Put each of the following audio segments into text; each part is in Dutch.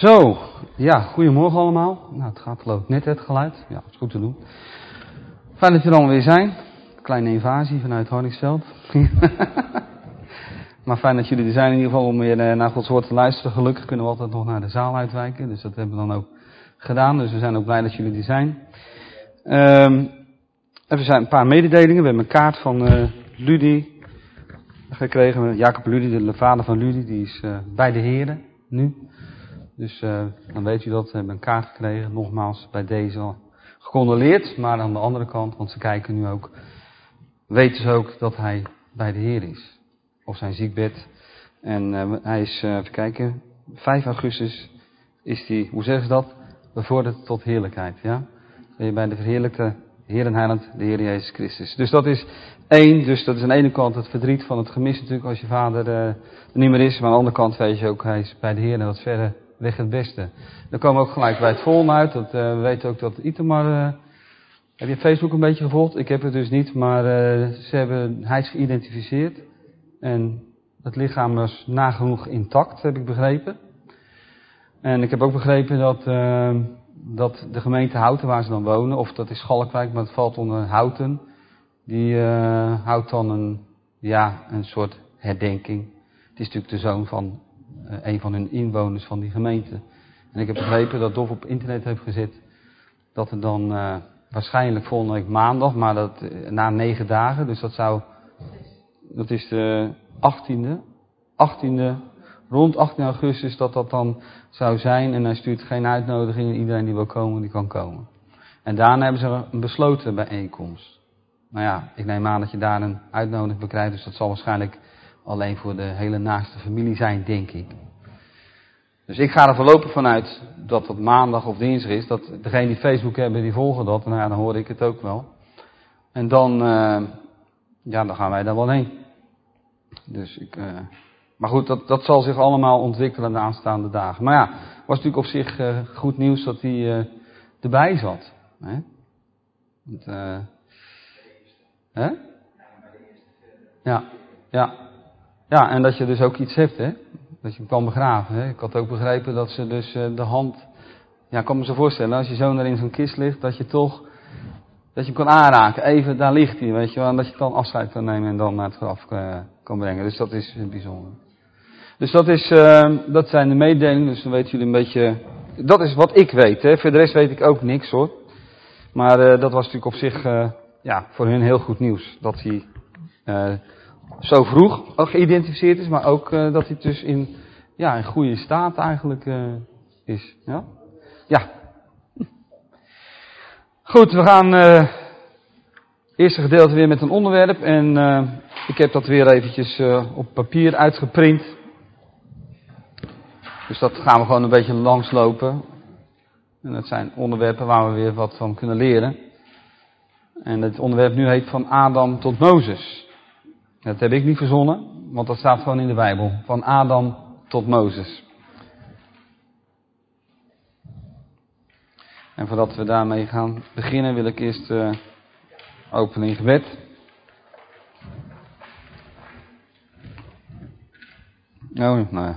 Zo, ja, goedemorgen allemaal. Nou, het gaat geloof ik net het geluid. Ja, dat is goed te doen. Fijn dat jullie allemaal weer zijn. Kleine invasie vanuit Hardingsveld. Maar fijn dat jullie er zijn in ieder geval om weer naar Gods woord te luisteren. Gelukkig kunnen we altijd nog naar de zaal uitwijken. Dus dat hebben we dan ook gedaan. Dus we zijn ook blij dat jullie er zijn. Er zijn een paar mededelingen. We hebben een kaart van Ludi gekregen. Jacob Ludi, de vader van Ludi, die is bij de Heren nu. Dus dan weet u dat. We hebben een kaart gekregen. Nogmaals bij deze al gecondoleerd. Maar aan de andere kant, want ze kijken nu ook, weten ze ook dat hij bij de Heer is. Op zijn ziekbed. En hij is, even kijken, 5 augustus is hij, hoe zeggen ze dat? Bevorderd tot heerlijkheid. Ja? Ben je bij de verheerlijkte Heer en Heiland, de Heer Jezus Christus. Dus dat is één. Dus dat is aan de ene kant het verdriet van het gemis natuurlijk als je vader er niet meer is. Maar aan de andere kant weet je ook, hij is bij de Heer en dat verre weg het beste. Dan komen we ook gelijk bij het volgende uit. Dat, we weten ook dat Itamar... heb je Facebook een beetje gevolgd? Ik heb het dus niet, maar hij is geïdentificeerd. En het lichaam was nagenoeg intact, heb ik begrepen. En ik heb ook begrepen dat de gemeente Houten, waar ze dan wonen, of dat is Schalkwijk, maar het valt onder Houten, die houdt dan een soort herdenking. Het is natuurlijk de zoon van een van hun inwoners van die gemeente. En ik heb begrepen dat Dof op internet heeft gezet dat er dan waarschijnlijk volgende week maandag, maar dat na 9 dagen, dus dat is de 18e, rond 18 augustus dat dan zou zijn. En hij stuurt geen uitnodigingen, iedereen die wil komen, die kan komen. En daarna hebben ze een besloten bijeenkomst. Nou ja, ik neem aan dat je daar een uitnodiging voor krijgt, dus dat zal waarschijnlijk alleen voor de hele naaste familie zijn, denk ik. Dus ik ga er voorlopig vanuit dat het maandag of dinsdag is. Dat degenen die Facebook hebben, die volgen dat. En nou ja, dan hoor ik het ook wel. En dan, dan gaan wij daar wel heen. Dus maar goed, dat zal zich allemaal ontwikkelen de aanstaande dagen. Maar ja, het was natuurlijk op zich goed nieuws dat hij erbij zat. Hè? Want, hè? Ja, en dat je dus ook iets hebt, hè? Dat je hem kan begraven. Hè? Ik had ook begrepen dat ze dus de hand... Ja, ik kan me zo voorstellen, als je zo naar in zo'n kist ligt, dat je hem kan aanraken. Even, daar ligt hij, weet je wel. En dat je dan afscheid kan nemen en dan naar het graf kan brengen. Dus dat is bijzonder. Dus dat zijn de mededelingen, dus dan weten jullie een beetje... Dat is wat ik weet, hè. Voor de rest weet ik ook niks, hoor. Maar dat was natuurlijk op zich, voor hun heel goed nieuws. Dat hij zo vroeg geïdentificeerd is, maar ook dat hij dus in goede staat eigenlijk is. Ja? Ja. Goed, we gaan eerste gedeelte weer met een onderwerp. En ik heb dat weer eventjes op papier uitgeprint. Dus dat gaan we gewoon een beetje langslopen. En dat zijn onderwerpen waar we weer wat van kunnen leren. En het onderwerp nu heet van Adam tot Mozes. Dat heb ik niet verzonnen, want dat staat gewoon in de Bijbel. Van Adam tot Mozes. En voordat we daarmee gaan beginnen, wil ik eerst openen in gebed. Nou ja.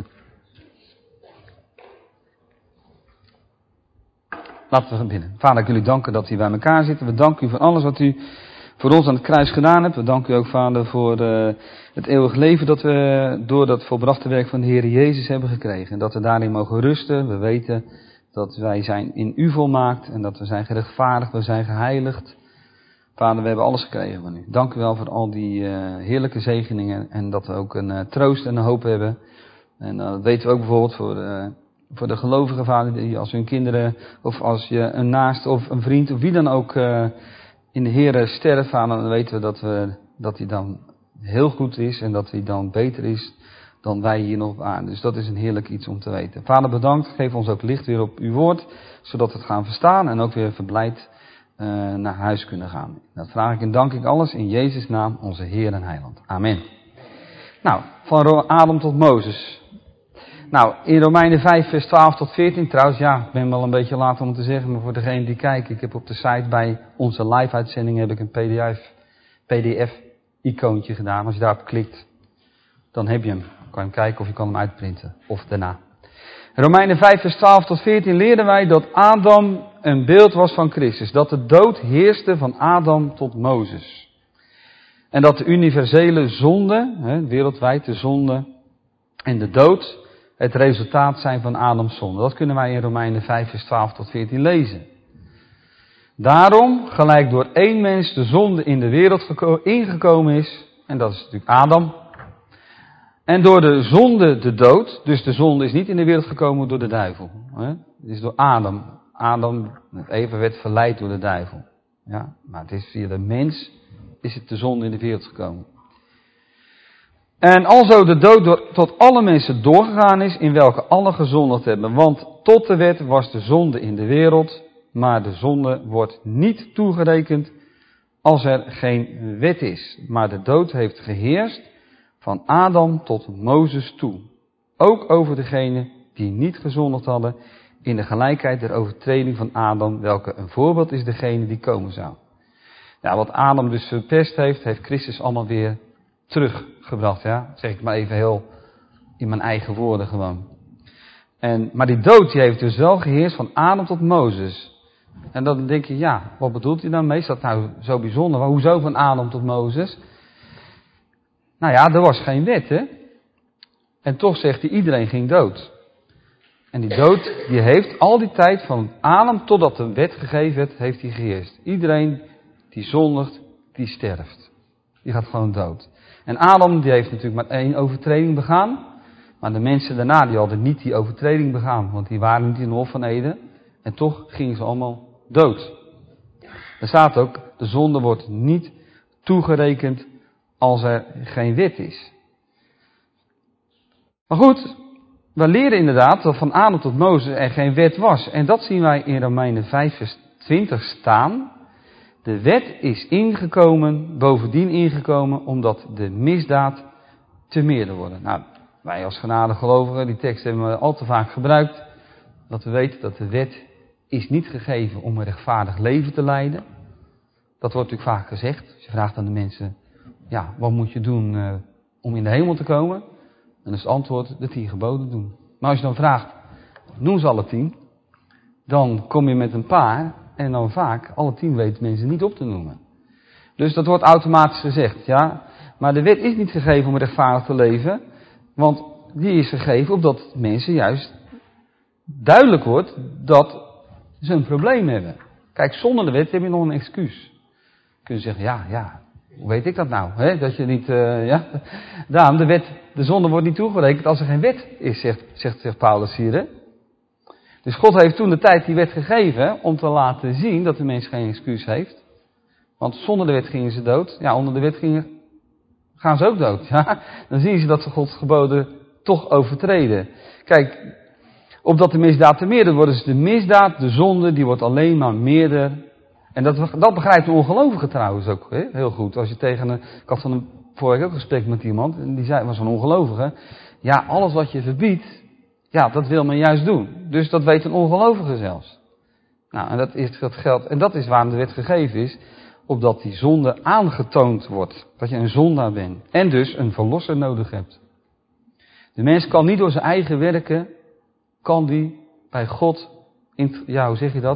Laten we beginnen. Vader, ik wil u danken dat u bij elkaar zitten. We danken u voor alles wat u voor ons aan het kruis gedaan hebt. We danken u ook, Vader, voor het eeuwig leven dat we door dat volbrachte werk van de Heer Jezus hebben gekregen. En dat we daarin mogen rusten. We weten dat wij zijn in u volmaakt en dat we zijn gerechtvaardigd, we zijn geheiligd. Vader, we hebben alles gekregen van u. Dank u wel voor al die heerlijke zegeningen en dat we ook een troost en een hoop hebben. En dat weten we ook bijvoorbeeld voor de gelovigen, Vader, die als hun kinderen of als je een naast of een vriend of wie dan ook in de Heer sterft, Vader, dan weten we dat hij dan heel goed is en dat hij dan beter is dan wij hier nog op aarde. Dus dat is een heerlijk iets om te weten. Vader, bedankt. Geef ons ook licht weer op uw woord, zodat we het gaan verstaan en ook weer verblijd naar huis kunnen gaan. Dat vraag ik en dank ik alles in Jezus' naam, onze Heer en Heiland. Amen. Nou, van Adam tot Mozes. Nou, in Romeinen 5, vers 12 tot 14, trouwens, ik ben wel een beetje laat om het te zeggen, maar voor degene die kijken, ik heb op de site bij onze live-uitzending heb ik een PDF-icoontje gedaan. Als je daarop klikt, dan heb je hem. Dan kan je hem kijken of je kan hem uitprinten. Of daarna. Romeinen 5 vers 12 tot 14 leren wij dat Adam een beeld was van Christus. Dat de dood heerste van Adam tot Mozes. En dat de universele zonde, wereldwijd de zonde en de dood, het resultaat zijn van Adams zonde. Dat kunnen wij in Romeinen 5 vers 12 tot 14 lezen. Daarom, gelijk door één mens de zonde in de wereld ingekomen is, en dat is natuurlijk Adam. En door de zonde de dood, dus de zonde is niet in de wereld gekomen door de duivel. Het is door Adam. Adam, Eva werd verleid door de duivel. Ja, maar het is via de mens is het de zonde in de wereld gekomen. En alzo de dood tot alle mensen doorgegaan is, in welke alle gezondigd hebben. Want tot de wet was de zonde in de wereld, maar de zonde wordt niet toegerekend als er geen wet is. Maar de dood heeft geheerst van Adam tot Mozes toe. Ook over degenen die niet gezondigd hadden, in de gelijkheid der overtreding van Adam, welke een voorbeeld is degene die komen zou. Ja, wat Adam dus verpest heeft, heeft Christus allemaal weer teruggebracht. Ja? Dat zeg ik maar even heel in mijn eigen woorden gewoon. Maar die dood die heeft dus wel geheerst van Adam tot Mozes. En dan denk je, ja, wat bedoelt hij dan mee? Is dat nou zo bijzonder? Hoezo van Adam tot Mozes? Nou ja, er was geen wet, hè? En toch zegt hij, iedereen ging dood. En die dood, die heeft al die tijd van Adam totdat de wet gegeven werd, heeft hij geheerst. Iedereen die zondigt, die sterft. Die gaat gewoon dood. En Adam, die heeft natuurlijk maar 1 overtreding begaan. Maar de mensen daarna, die hadden niet die overtreding begaan. Want die waren niet in de Hof van Eden. En toch gingen ze allemaal dood. Er staat ook, de zonde wordt niet toegerekend als er geen wet is. Maar goed, we leren inderdaad dat van Adam tot Mozes er geen wet was. En dat zien wij in Romeinen 5 vers 20 staan. De wet is ingekomen, bovendien ingekomen, omdat de misdaad te meerder worden. Nou, wij als genadegelovigen, die tekst hebben we al te vaak gebruikt. Dat we weten dat de wet is niet gegeven om een rechtvaardig leven te leiden. Dat wordt natuurlijk vaak gezegd. Als je vraagt aan de mensen, ja, wat moet je doen om in de hemel te komen? Dan is het antwoord, de 10 geboden doen. Maar als je dan vraagt, noem ze alle 10, dan kom je met een paar en dan vaak, alle 10 weten mensen niet op te noemen. Dus dat wordt automatisch gezegd, ja. Maar de wet is niet gegeven om rechtvaardig te leven, want die is gegeven opdat mensen juist duidelijk wordt dat ze een probleem hebben. Kijk, zonder de wet heb je nog een excuus. Kun je zeggen, ja, hoe weet ik dat nou? Hè? Dat je niet, Daarom, de zonde wordt niet toegerekend als er geen wet is, zegt Paulus hier. Hè? Dus God heeft toen de tijd die wet gegeven om te laten zien dat de mens geen excuus heeft. Want zonder de wet gingen ze dood. Ja, onder de wet gaan ze ook dood. Ja? Dan zien ze dat ze Gods geboden toch overtreden. Kijk, opdat de misdaad te meerder wordt, dus de misdaad, de zonde, die wordt alleen maar meerder. En dat begrijpt een ongelovige trouwens ook heel goed. Als je ik had van een vorige week ook een gesprek met iemand, en die was een ongelovige. Ja, alles wat je verbiedt, ja, dat wil men juist doen. Dus dat weet een ongelovige zelfs. Nou, en dat geldt, en dat is waarom de wet gegeven is, opdat die zonde aangetoond wordt. Dat je een zondaar bent. En dus een verlosser nodig hebt. De mens kan niet door zijn eigen werken, kan die bij God, hoe zeg je dat?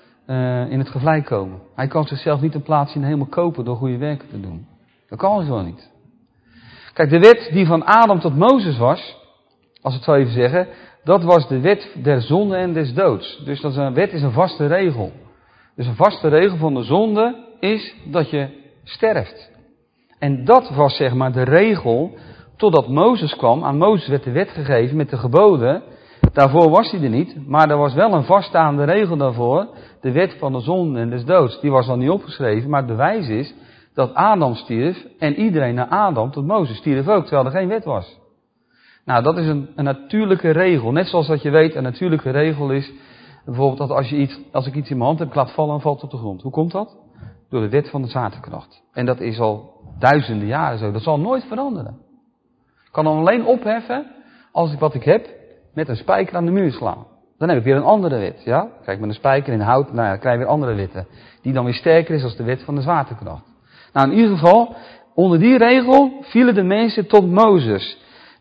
In het gevlei komen. Hij kan zichzelf niet een plaatsje in de hemel kopen door goede werken te doen. Dat kan hij zo niet. Kijk, de wet die van Adam tot Mozes was, als we het zo even zeggen, dat was de wet der zonde en des doods. Dus een wet is een vaste regel. Dus een vaste regel van de zonde is dat je sterft. En dat was zeg maar de regel totdat Mozes kwam. Aan Mozes werd de wet gegeven met de geboden. Daarvoor was hij er niet, maar er was wel een vaststaande regel daarvoor. De wet van de zonde en des doods. Die was dan niet opgeschreven, maar het bewijs is dat Adam stierf en iedereen naar Adam tot Mozes stierf ook, terwijl er geen wet was. Nou, dat is een natuurlijke regel. Net zoals dat je weet, een natuurlijke regel is bijvoorbeeld dat als ik iets in mijn hand heb, ik laat vallen en valt op de grond. Hoe komt dat? Door de wet van de zwaartekracht. En dat is al duizenden jaren zo. Dat zal nooit veranderen. Ik kan hem alleen opheffen als ik wat ik heb met een spijker aan de muur slaan. Dan heb ik weer een andere wet. Ja? Kijk, met een spijker in hout, dan krijg je weer andere wetten. Die dan weer sterker is als de wet van de zwaartekracht. Nou, in ieder geval, onder die regel vielen de mensen tot Mozes.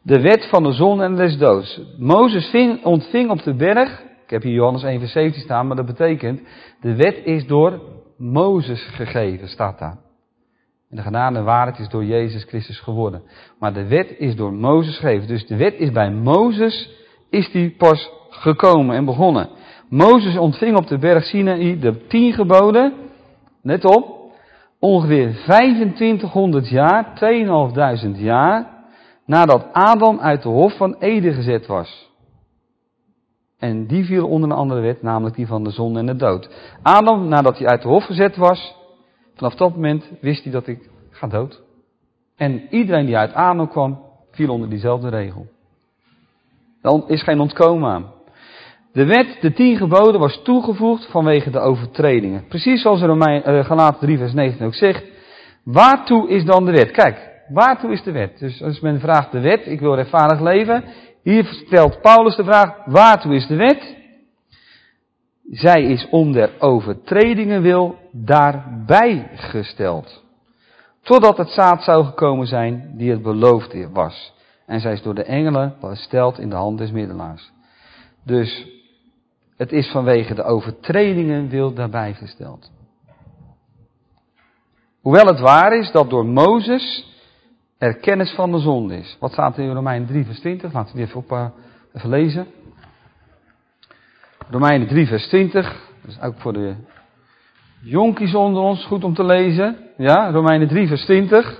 De wet van de zonde en des doods. Mozes ontving op de berg, ik heb hier Johannes 1 vers 17 staan, maar dat betekent, de wet is door Mozes gegeven, staat daar. En de genade en waarheid is door Jezus Christus geworden. Maar de wet is door Mozes gegeven. Dus de wet is bij Mozes, is die pas gekomen en begonnen. Mozes ontving op de berg Sinaï de 10 geboden, let op, ongeveer 2500 jaar, 2500 jaar, nadat Adam uit de hof van Eden gezet was. En die viel onder een andere wet, namelijk die van de zonde en de dood. Adam, nadat hij uit de hof gezet was, vanaf dat moment wist hij dat ik ga dood. En iedereen die uit Adam kwam, viel onder diezelfde regel. Er is geen ontkomen aan. De wet, de 10 geboden, was toegevoegd vanwege de overtredingen. Precies zoals Galaten 3 vers 19 ook zegt. Waartoe is dan de wet? Kijk, waartoe is de wet? Dus als men vraagt de wet, ik wil rechtvaardig leven. Hier stelt Paulus de vraag, waartoe is de wet? Zij is om der overtredingen wil daarbij gesteld. Totdat het zaad zou gekomen zijn die het beloofd was. En zij is door de engelen gesteld in de hand des middelaars. Dus het is vanwege de overtredingen wil daarbij gesteld. Hoewel het waar is dat door Mozes er kennis van de zonde is. Wat staat er in Romeinen 3 vers 20? Laten we die even lezen. Romeinen 3 vers 20. Dat is ook voor de jonkies onder ons goed om te lezen. Ja, Romeinen 3 vers 20.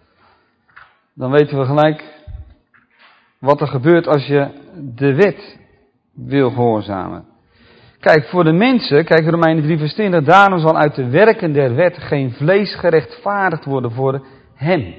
Dan weten we gelijk wat er gebeurt als je de wet wil gehoorzamen. Kijk, voor de mensen, kijk Romeinen 3 vers 20, daarom zal uit de werken der wet geen vlees gerechtvaardigd worden voor hem.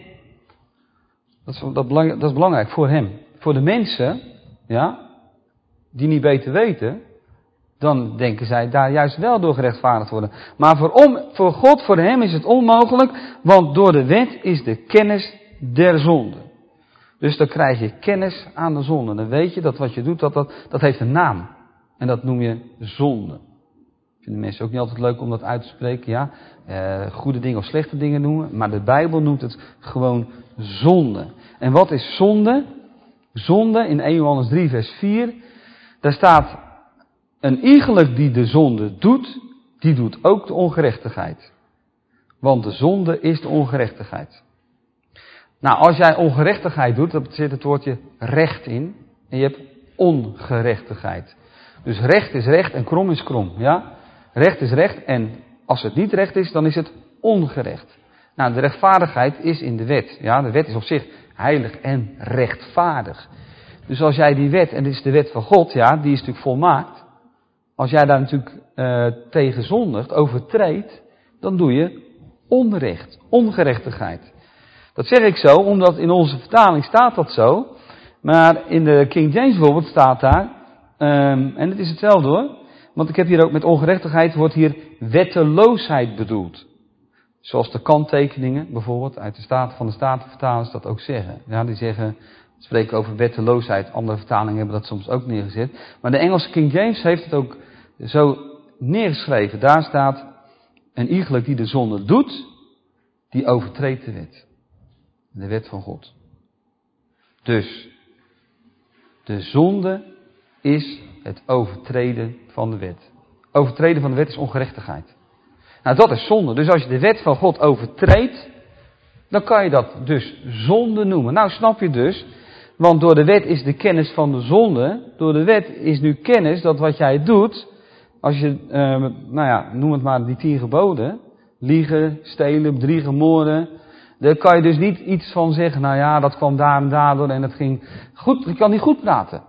Dat is belangrijk, voor hem. Voor de mensen, ja, die niet beter weten, dan denken zij daar juist wel door gerechtvaardigd worden. Maar voor God, voor hem is het onmogelijk, want door de wet is de kennis der zonde. Dus dan krijg je kennis aan de zonde. Dan weet je dat wat je doet, dat heeft een naam. En dat noem je zonde. Vinden mensen ook niet altijd leuk om dat uit te spreken, ja. Goede dingen of slechte dingen noemen. Maar de Bijbel noemt het gewoon zonde. En wat is zonde? Zonde, in 1 Johannes 3 vers 4, daar staat, een iegelijk die de zonde doet, die doet ook de ongerechtigheid. Want de zonde is de ongerechtigheid. Nou, als jij ongerechtigheid doet, dan zit het woordje recht in. En je hebt ongerechtigheid. Dus recht is recht en krom is krom, ja. Recht is recht en als het niet recht is, dan is het ongerecht. Nou, de rechtvaardigheid is in de wet. Ja, de wet is op zich heilig en rechtvaardig. Dus als jij die wet, en dit is de wet van God, ja, die is natuurlijk volmaakt. Als jij daar natuurlijk tegen zondigt, overtreedt, dan doe je onrecht, ongerechtigheid. Dat zeg ik zo, omdat in onze vertaling staat dat zo. Maar in de King James bijvoorbeeld staat daar, en het is hetzelfde hoor. Want ik heb hier ook met ongerechtigheid, wordt hier wetteloosheid bedoeld. Zoals de kanttekeningen bijvoorbeeld uit de Statenvertalers dat ook zeggen. Ja, die spreken over wetteloosheid. Andere vertalingen hebben dat soms ook neergezet. Maar de Engelse King James heeft het ook zo neergeschreven. Daar staat, een iegelijk die de zonde doet, die overtreedt de wet. De wet van God. Dus, de zonde is het overtreden van de wet. Overtreden van de wet is ongerechtigheid. Nou, dat is zonde. Dus als je de wet van God overtreedt, dan kan je dat dus zonde noemen. Nou, snap je dus, want door de wet is de kennis van de zonde. Door de wet is nu kennis dat wat jij doet, als je, noem het maar die 10 geboden, liegen, stelen, bedriegen, moorden, daar kan je dus niet iets van zeggen, nou ja, dat kwam daar en daardoor en dat ging goed. Je kan niet goed praten.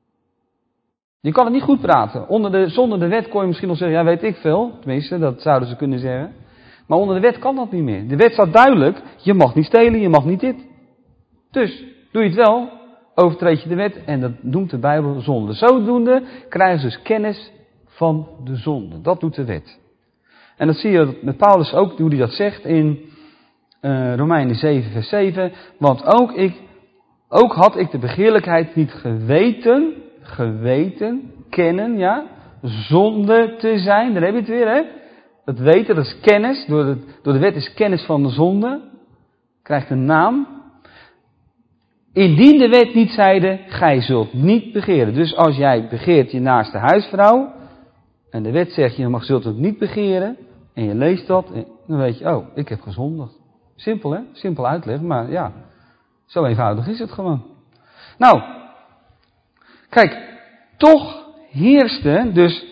Je kan het niet goed praten. Zonder de wet kon je misschien nog zeggen, ja, weet ik veel. Tenminste, dat zouden ze kunnen zeggen. Maar onder de wet kan dat niet meer. De wet staat duidelijk, je mag niet stelen, je mag niet dit. Dus, doe je het wel, overtreed je de wet en dat noemt de Bijbel zonde. Zodoende krijgen ze dus kennis van de zonde. Dat doet de wet. En dat zie je met Paulus ook, hoe hij dat zegt in Romeinen 7 vers 7. Want ook had ik de begeerlijkheid niet geweten, kennen, ja, zonde te zijn. Daar heb je het weer, hè. Dat weten, dat is kennis. Door de wet is kennis van de zonde. Krijgt een naam. Indien de wet niet zeide, gij zult niet begeren. Dus als jij begeert je naaste huisvrouw, en de wet zegt je zult het niet begeren, en je leest dat, dan weet je, oh, ik heb gezondigd. Simpel hè, simpel uitleg, maar ja, zo eenvoudig is het gewoon. Nou, kijk, toch heerste, dus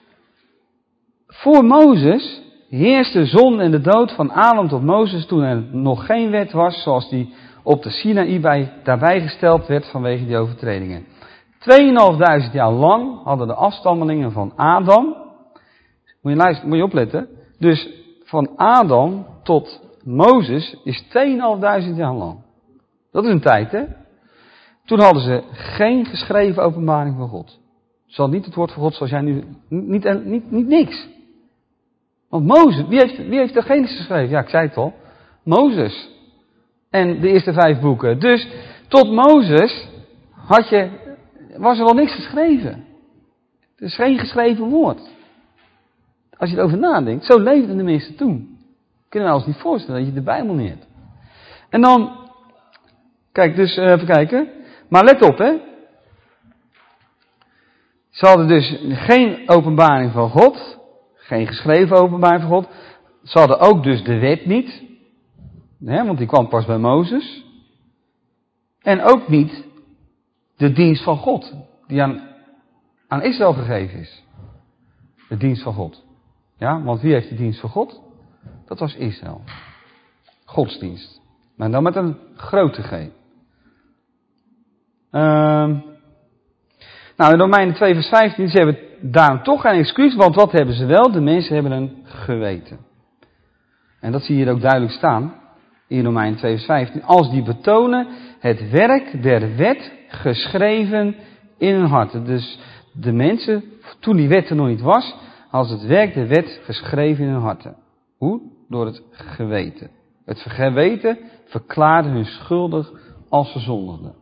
voor Mozes heerste de zonde en de dood van Adam tot Mozes toen er nog geen wet was, zoals die op de Sinaï daarbij gesteld werd vanwege die overtredingen. 2500 jaar lang hadden de afstammelingen van Adam, moet je opletten, dus van Adam tot Mozes is 2500 jaar lang. Dat is een tijd, hè? Toen hadden ze geen geschreven openbaring van God. Ze hadden niet het woord van God zoals jij nu, niet niks. Want Mozes, wie heeft de Genesis geschreven? Ja, ik zei het al. Mozes. En de eerste 5 boeken. Dus tot Mozes was er al niks geschreven. Er is geen geschreven woord. Als je erover nadenkt, zo leefden de mensen toen. Kunnen we ons niet voorstellen dat je de Bijbel niet hebt. En dan, kijk, dus even kijken. Maar let op, hè. Ze hadden dus geen openbaring van God. Geen geschreven openbaring van God. Ze hadden ook dus de wet niet. Hè, want die kwam pas bij Mozes. En ook niet de dienst van God. Die aan Israël gegeven is. De dienst van God. Ja, want wie heeft de dienst van God? Dat was Israël. Godsdienst. Maar dan met een grote G. Nou, in Romeinen 2 vers 15, ze hebben daarom toch geen excuus, want wat hebben ze wel? De mensen hebben een geweten. En dat zie je hier ook duidelijk staan, in Romeinen 2 vers 15. Als die betonen het werk der wet geschreven in hun harten. Dus de mensen, toen die wet er nog niet was, hadden het werk der wet geschreven in hun harten. Hoe? Door het geweten. Het geweten verklaarde hun schuldig als ze zondigden.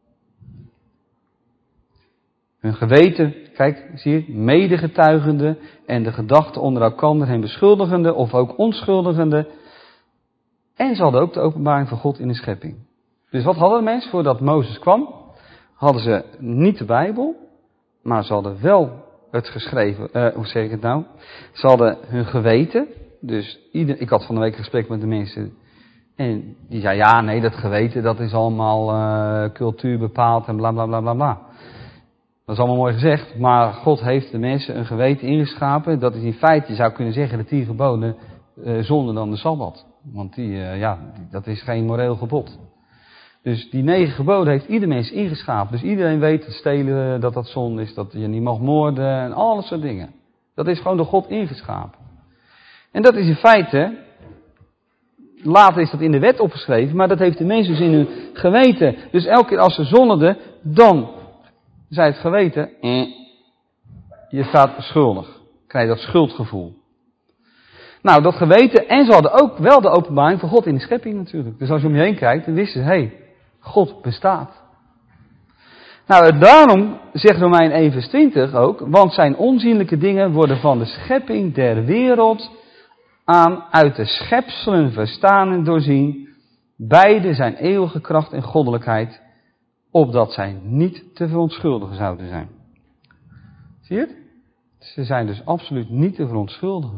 Hun geweten, kijk, zie je, medegetuigende en de gedachten onder elkander hen beschuldigende of ook onschuldigende. En ze hadden ook de openbaring van God in de schepping. Dus wat hadden de mensen voordat Mozes kwam? Hadden ze niet de Bijbel, maar ze hadden wel het geschreven, hoe zeg ik het nou? Ze hadden hun geweten. Dus ik had van de week een gesprek met de mensen. En die zei, ja, nee, dat geweten, dat is allemaal cultuur bepaald en bla bla bla bla bla. Dat is allemaal mooi gezegd, maar God heeft de mensen een geweten ingeschapen. Dat is in feite, je zou kunnen zeggen, de 10 geboden zonder dan de Sabbat. Want dat is geen moreel gebod. Dus die 9 geboden heeft ieder mens ingeschapen. Dus iedereen weet dat stelen, dat zonde is, dat je niet mag moorden en alle soort dingen. Dat is gewoon door God ingeschapen. En dat is in feite, later is dat in de wet opgeschreven, maar dat heeft de mens dus in hun geweten. Dus elke keer als ze zondigden, dan zei het geweten, je staat schuldig. Krijg je dat schuldgevoel. Nou, dat geweten, en ze hadden ook wel de openbaring van God in de schepping natuurlijk. Dus als je om je heen kijkt, dan wisten ze, God bestaat. Nou, daarom zegt Romein 1 vers 20 ook, want zijn onzienlijke dingen worden van de schepping der wereld aan uit de schepselen verstaan en doorzien. Beide zijn eeuwige kracht en goddelijkheid, opdat zij niet te verontschuldigen zouden zijn. Zie je het? Ze zijn dus absoluut niet te verontschuldigen.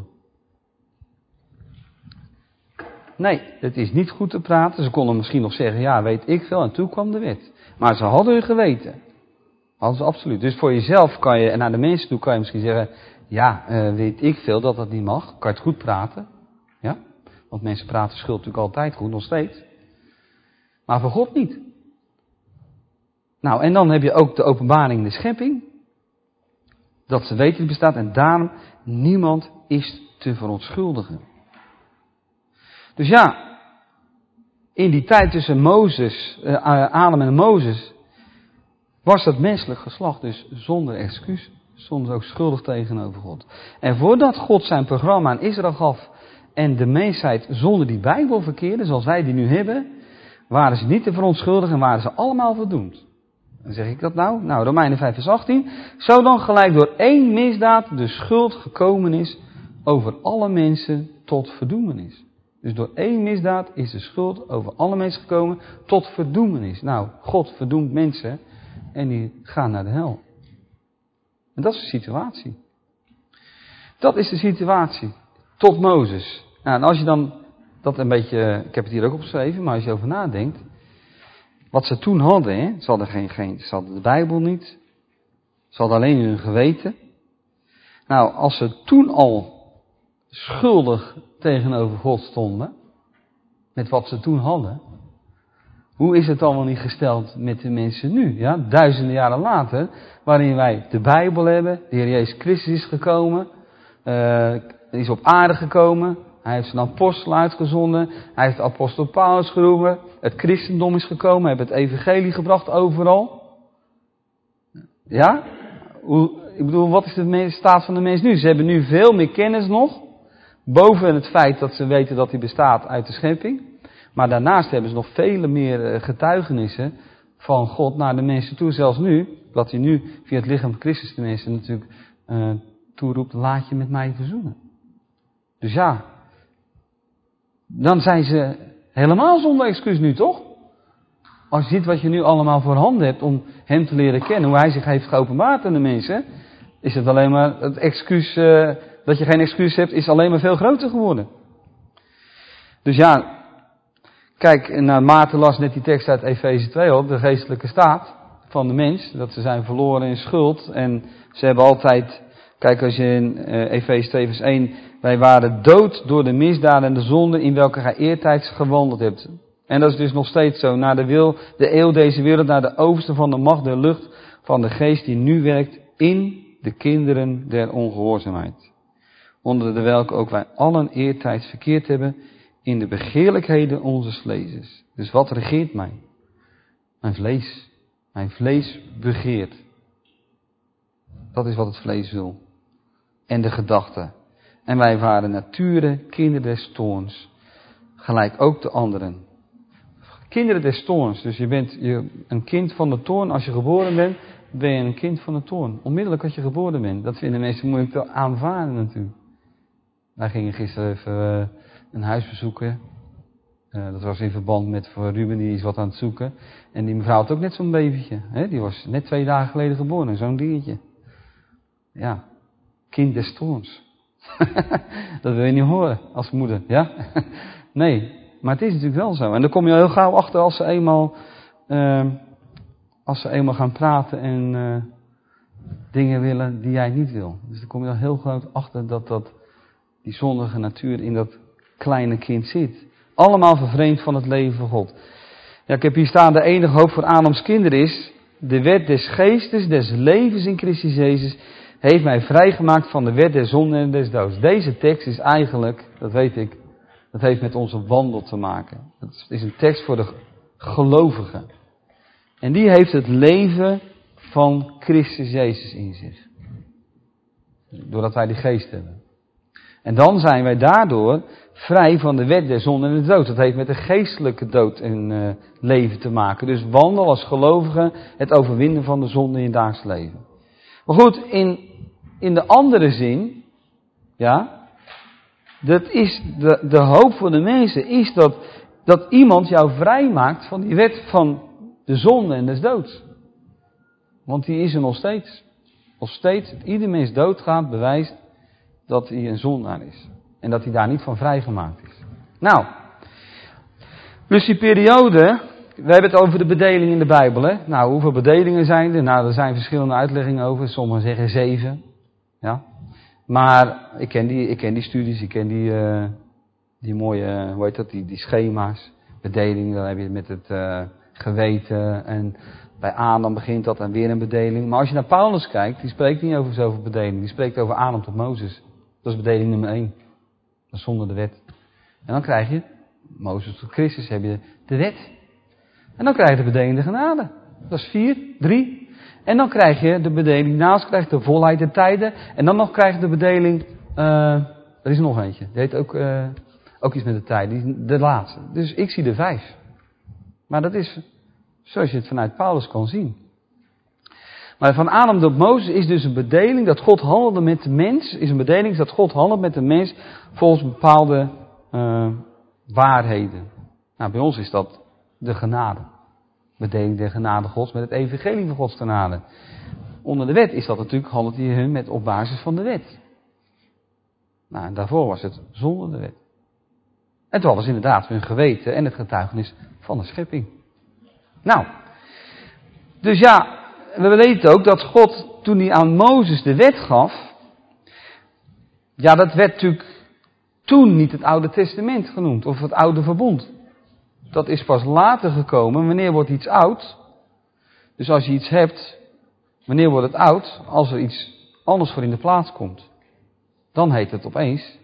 Nee, het is niet goed te praten. Ze konden misschien nog zeggen, ja, weet ik veel, en toen kwam de wet. Maar ze hadden hun geweten. Hadden ze absoluut. Dus voor jezelf kan je, en naar de mensen toe kan je misschien zeggen, ja, weet ik veel dat dat niet mag. Kan je het goed praten? Ja? Want mensen praten schuld natuurlijk altijd goed, nog steeds. Maar voor God niet. Nou, en dan heb je ook de openbaring in de schepping. Dat ze weten het bestaat en daarom niemand is te verontschuldigen. Dus ja, in die tijd tussen Adam en Mozes, was dat menselijk geslacht dus zonder excuus, soms ook schuldig tegenover God. En voordat God zijn programma aan Israël gaf en de mensheid zonder die Bijbel verkeerde, zoals wij die nu hebben, waren ze niet te verontschuldigen en waren ze allemaal verdoemd. Dan zeg ik dat nou? Nou, Romeinen 5 vers 18. Zo dan gelijk door één misdaad de schuld gekomen is over alle mensen tot verdoemenis. Dus door één misdaad is de schuld over alle mensen gekomen tot verdoemenis. Nou, God verdoemt mensen en die gaan naar de hel. En dat is de situatie. Dat is de situatie. Tot Mozes. Nou, en als je dan dat een beetje, ik heb het hier ook opgeschreven, maar als je over nadenkt. Wat ze toen hadden, hè, ze hadden de Bijbel niet. Ze hadden alleen hun geweten. Nou, als ze toen al schuldig tegenover God stonden, met wat ze toen hadden, hoe is het allemaal niet gesteld met de mensen nu? Ja, duizenden jaren later, waarin wij de Bijbel hebben, de Heer Jezus Christus is gekomen, is op aarde gekomen, hij heeft zijn apostel uitgezonden, hij heeft de apostel Paulus geroepen, het christendom is gekomen, hij heeft het evangelie gebracht overal. Ja? Ik bedoel, wat is de staat van de mens nu? Ze hebben nu veel meer kennis nog, boven het feit dat ze weten dat hij bestaat uit de schepping. Maar daarnaast hebben ze nog vele meer getuigenissen van God naar de mensen toe. Zelfs nu, dat hij nu via het lichaam van Christus de mensen natuurlijk toeroept, laat je met mij verzoenen. Dus ja, dan zijn ze helemaal zonder excuus nu, toch? Als je ziet wat je nu allemaal voor handen hebt om hem te leren kennen, hoe hij zich heeft geopenbaard aan de mensen, is het alleen maar het excuus, dat je geen excuus hebt, is alleen maar veel groter geworden. Dus ja, kijk, Maarten las net die tekst uit Efeze 2 op, de geestelijke staat van de mens, dat ze zijn verloren in schuld en ze hebben altijd, kijk als je in Efeze 2 vers 1, wij waren dood door de misdaden en de zonden in welke gij eertijds gewandeld hebt. En dat is dus nog steeds zo, naar de eeuw deze wereld, naar de overste van de macht der lucht, van de geest die nu werkt in de kinderen der ongehoorzaamheid. Onder de welke ook wij allen eertijds verkeerd hebben in de begeerlijkheden onze vlees. Dus wat regeert mij? Mijn vlees. Mijn vlees begeert. Dat is wat het vlees wil. En de gedachten. En wij waren nature kinderen des toorns. Gelijk ook de anderen. Kinderen des toorns. Dus je bent een kind van de toorn. Als je geboren bent, ben je een kind van de toorn. Onmiddellijk als je geboren bent. Dat vinden mensen moeilijk te aanvaarden natuurlijk. Wij gingen gisteren even een huis bezoeken. Dat was in verband met voor Ruben, die is wat aan het zoeken. En die mevrouw had ook net zo'n babytje. Hè? Die was net 2 dagen geleden geboren. Zo'n dingetje. Ja. Kind des toorns. Dat wil je niet horen als moeder. Ja? Nee. Maar het is natuurlijk wel zo. En dan kom je heel gauw achter als ze eenmaal gaan praten en dingen willen die jij niet wil. Dus dan kom je al heel gauw achter dat die zondige natuur in dat kleine kind zit. Allemaal vervreemd van het leven van God. Ja, ik heb hier staan, de enige hoop voor Adams kinderen is, de wet des geestes, des levens in Christus Jezus, heeft mij vrijgemaakt van de wet der zonde en des doods. Deze tekst is eigenlijk, dat weet ik, dat heeft met onze wandel te maken. Het is een tekst voor de gelovigen. En die heeft het leven van Christus Jezus in zich. Doordat wij die geest hebben. En dan zijn wij daardoor vrij van de wet der zonde en de dood. Dat heeft met de geestelijke dood en leven te maken. Dus wandel als gelovige, het overwinnen van de zonde in je dagelijks leven. Maar goed, in de andere zin, ja, dat is de hoop voor de mensen is dat iemand jou vrijmaakt van die wet van de zonde en des doods. Want die is er nog steeds. Nog steeds, ieder mens doodgaat bewijst dat hij een zondaar is. En dat hij daar niet van vrijgemaakt is. Nou, dus die periode, we hebben het over de bedeling in de Bijbel. Hè? Nou, hoeveel bedelingen zijn er? Nou, er zijn verschillende uitleggingen over. Sommigen zeggen 7. Ja. Maar ik ken die studies, ik ken die mooie, hoe heet dat, die schema's. Bedeling, dan heb je met het geweten. En bij Adam begint dat en weer een bedeling. Maar als je naar Paulus kijkt, die spreekt niet over zoveel bedeling. Die spreekt over Adam tot Mozes. Dat is bedeling nummer 1. Dat is zonder de wet. En dan krijg je, Mozes tot Christus heb je de wet. En dan krijg je de bedeling de genade. Dat is 4, 3. En dan krijg je de bedeling, naast krijg je de volheid der tijden. En dan nog krijg je de bedeling, er is er nog eentje. Die heet ook iets met de tijd. Die is de laatste. Dus ik zie er 5. Maar dat is zoals je het vanuit Paulus kan zien. Maar van Adam tot Mozes is dus een bedeling dat God handelde met de mens. Is een bedeling dat God handelt met de mens volgens bepaalde waarheden. Nou, bij ons is dat de genade. We delen de genade Gods met het evangelie van Gods genade. Onder de wet is dat natuurlijk, handelt hij met op basis van de wet. Nou, en daarvoor was het zonder de wet. En toen was inderdaad hun geweten en het getuigenis van de schepping. Nou, dus ja, we weten ook dat God, toen hij aan Mozes de wet gaf, ja, dat werd natuurlijk toen niet het Oude Testament genoemd, of het Oude Verbond. Dat is pas later gekomen. Wanneer wordt iets oud? Dus als je iets hebt, wanneer wordt het oud? Als er iets anders voor in de plaats komt. Dan heet het opeens,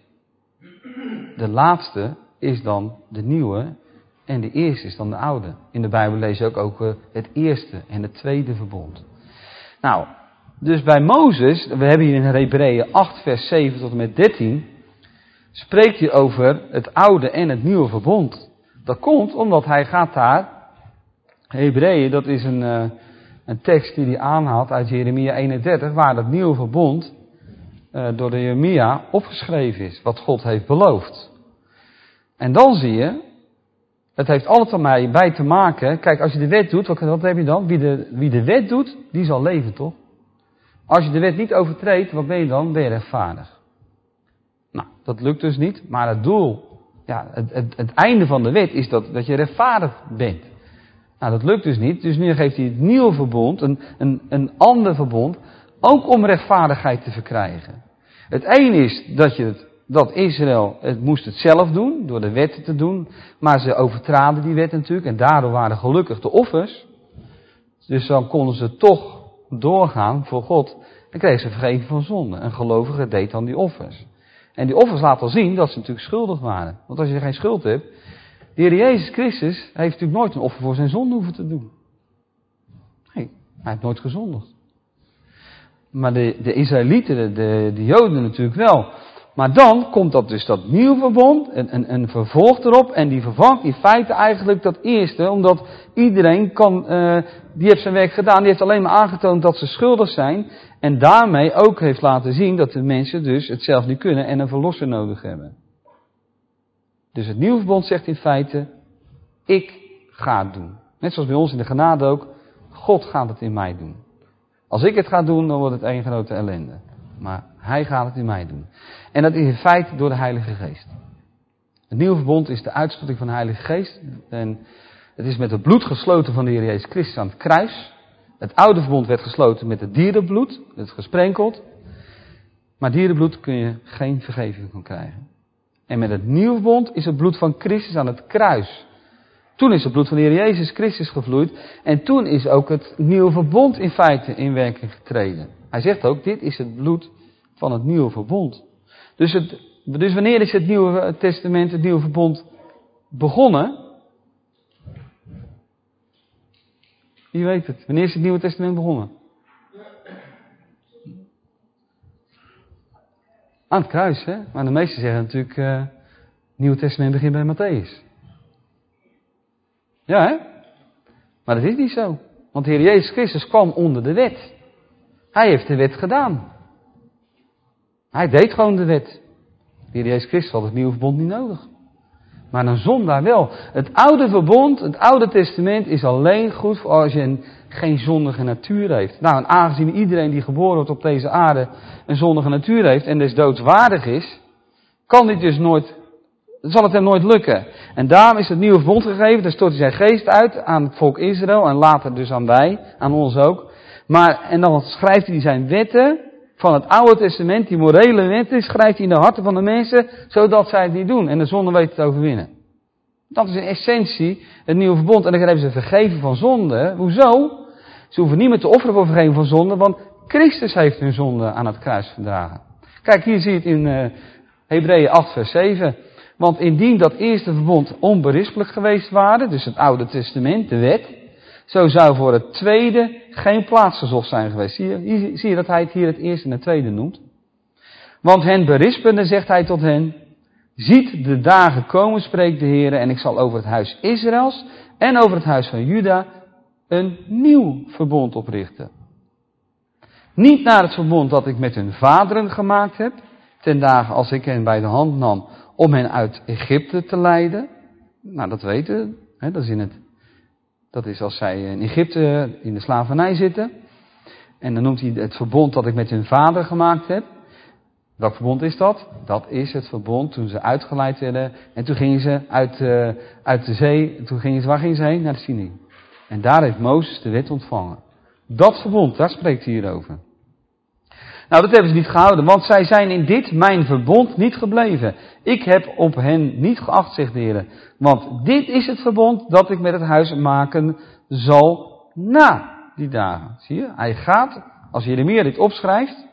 de laatste is dan de nieuwe en de eerste is dan de oude. In de Bijbel lees je ook het eerste en het tweede verbond. Nou, dus bij Mozes, we hebben hier in Hebreeën 8 vers 7 tot en met 13, spreekt hij over het oude en het nieuwe verbond. Dat komt omdat hij gaat daar, Hebreeën, dat is een tekst die hij aanhaalt uit Jeremia 31, waar dat nieuwe verbond door de Jeremia opgeschreven is, wat God heeft beloofd. En dan zie je, het heeft altijd bij te maken, kijk, als je de wet doet, wat heb je dan? Wie de wet doet, die zal leven, toch? Als je de wet niet overtreedt, wat ben je dan? Ben je rechtvaardig. Nou, dat lukt dus niet, maar het doel, ja, het einde van de wet is dat je rechtvaardig bent. Nou, dat lukt dus niet, dus nu geeft hij het nieuwe verbond, een ander verbond, ook om rechtvaardigheid te verkrijgen. Het ene is dat Israël, het moest het zelf doen, door de wetten te doen, maar ze overtraden die wet natuurlijk en daardoor waren gelukkig de offers. Dus dan konden ze toch doorgaan voor God en kregen ze vergeving van zonde. Een gelovige deed dan die offers. En die offers laten al zien dat ze natuurlijk schuldig waren. Want als je geen schuld hebt, de Heer Jezus Christus heeft natuurlijk nooit een offer voor zijn zonde hoeven te doen. Nee, hij heeft nooit gezondigd. Maar de Israëlieten, de Joden natuurlijk wel. Maar dan komt dat nieuwe verbond, een vervolg erop. En die vervangt in feite eigenlijk dat eerste. Omdat iedereen die heeft zijn werk gedaan. Die heeft alleen maar aangetoond dat ze schuldig zijn. En daarmee ook heeft laten zien dat de mensen dus het zelf niet kunnen en een verlosser nodig hebben. Dus het nieuwe verbond zegt in feite, ik ga het doen. Net zoals bij ons in de genade ook, God gaat het in mij doen. Als ik het ga doen, dan wordt het één grote ellende. Maar hij gaat het in mij doen. En dat is in feite door de Heilige Geest. Het nieuwe verbond is de uitstorting van de Heilige Geest. En het is met het bloed gesloten van de Heer Jezus Christus aan het kruis. Het oude verbond werd gesloten met het dierenbloed. Het is gesprenkeld. Maar dierenbloed kun je geen vergeving van krijgen. En met het nieuwe verbond is het bloed van Christus aan het kruis. Toen is het bloed van de Heer Jezus Christus gevloeid. En toen is ook het nieuwe verbond in feite in werking getreden. Hij zegt ook, dit is het bloed van het nieuwe verbond. Dus wanneer is het Nieuwe Testament, het nieuwe verbond begonnen? Wie weet het? Wanneer is het Nieuwe Testament begonnen? Aan het kruis, hè? Maar de meesten zeggen natuurlijk, het Nieuwe Testament begint bij Matthäus. Ja, hè? Maar dat is niet zo. Want de Heer Jezus Christus kwam onder de wet. Hij heeft de wet gedaan. Hij deed gewoon de wet. De Heer Jezus Christus had het nieuwe verbond niet nodig. Maar een zondaar wel. Het oude verbond, het oude testament is alleen goed voor als je geen zondige natuur heeft. Nou, en aangezien iedereen die geboren wordt op deze aarde een zondige natuur heeft en dus doodswaardig is, zal het hem nooit lukken. En daarom is het nieuwe verbond gegeven, daar stort hij zijn geest uit aan het volk Israël en later dus aan ons ook. En dan schrijft hij zijn wetten van het Oude Testament, die morele wetten, schrijft hij in de harten van de mensen, zodat zij het niet doen en de zonde weten te overwinnen. Dat is in essentie het nieuwe verbond. En dan hebben ze vergeven van zonde. Hoezo? Ze hoeven niet meer te offeren voor vergeving van zonde, want Christus heeft hun zonde aan het kruis verdragen. Kijk, hier zie je het in Hebreeën 8 vers 7. Want indien dat eerste verbond onberispelijk geweest waren, dus het Oude Testament, de wet, zo zou voor het tweede geen plaats gezocht zijn geweest. Zie je dat hij het hier het eerste en het tweede noemt? Want hen berispende zegt hij tot hen, ziet de dagen komen, spreekt de Heer, en ik zal over het huis Israëls en over het huis van Juda een nieuw verbond oprichten. Niet naar het verbond dat ik met hun vaderen gemaakt heb, ten dagen als ik hen bij de hand nam om hen uit Egypte te leiden. Nou, dat weten we. Dat is als zij in Egypte in de slavernij zitten. En dan noemt hij het verbond dat ik met hun vader gemaakt heb. Welk verbond is dat? Dat is het verbond toen ze uitgeleid werden. En toen gingen ze uit de zee. Waar gingen ze heen? Naar de Sinai. En daar heeft Mozes de wet ontvangen. Dat verbond, daar spreekt hij hier over. Nou, dat hebben ze niet gehouden, want zij zijn in dit mijn verbond niet gebleven. Ik heb op hen niet geacht, zegt de Heer. Want dit is het verbond dat ik met het huis maken zal na die dagen. Zie je? Hij gaat, als Jeremia dit opschrijft,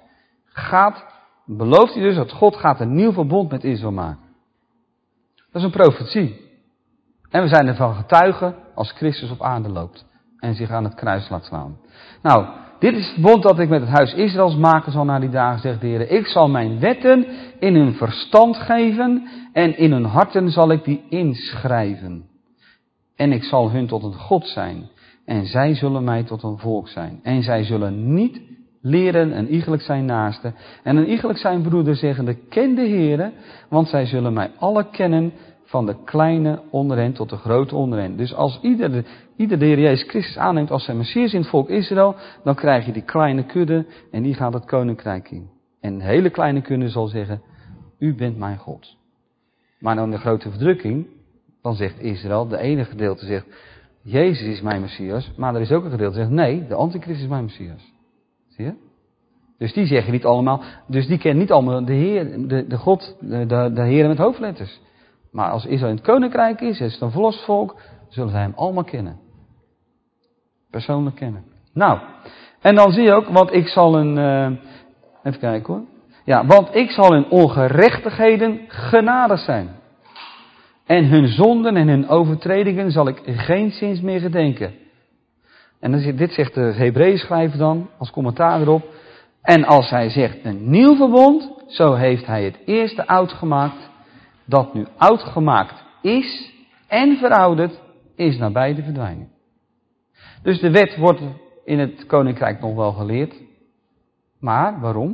belooft hij dus dat God gaat een nieuw verbond met Israël maken. Dat is een profetie. En we zijn ervan getuigen als Christus op aarde loopt en zich aan het kruis laat slaan. Nou, dit is het verbond dat ik met het huis Israëls maken zal na die dagen, zegt de Heer. Ik zal mijn wetten in hun verstand geven en in hun harten zal ik die inschrijven. En ik zal hun tot een God zijn en zij zullen mij tot een volk zijn. En zij zullen niet leren een iegelijk zijn naaste en een iegelijk zijn broeder zeggende, ken de Heere, want zij zullen mij alle kennen, van de kleine onder hen tot de grote onder hen. Dus als ieder de Heer Jezus Christus aanneemt als zijn Messias in het volk Israël, dan krijg je die kleine kudde en die gaat het koninkrijk in. En een hele kleine kudde zal zeggen, u bent mijn God. Maar dan de grote verdrukking, dan zegt Israël, de ene gedeelte zegt, Jezus is mijn Messias, maar er is ook een gedeelte dat zegt, nee, de antichrist is mijn Messias. Zie je? Dus die zeggen niet allemaal, dus die kennen niet allemaal de Heer, de God, de Heer met hoofdletters. Maar als Israël in het koninkrijk is, het is een verlost volk, zullen zij hem allemaal kennen. Persoonlijk kennen. Nou, en dan zie je ook, want ik zal even kijken hoor. Ja, want ik zal hun ongerechtigheden genadig zijn. En hun zonden en hun overtredingen zal ik geenszins meer gedenken. En dan, dit zegt de Hebreeën schrijver dan, als commentaar erop. En als hij zegt een nieuw verbond, zo heeft hij het eerste oud gemaakt. Dat nu oud gemaakt is en verouderd, is nabij de verdwijning. Dus de wet wordt in het koninkrijk nog wel geleerd. Maar waarom?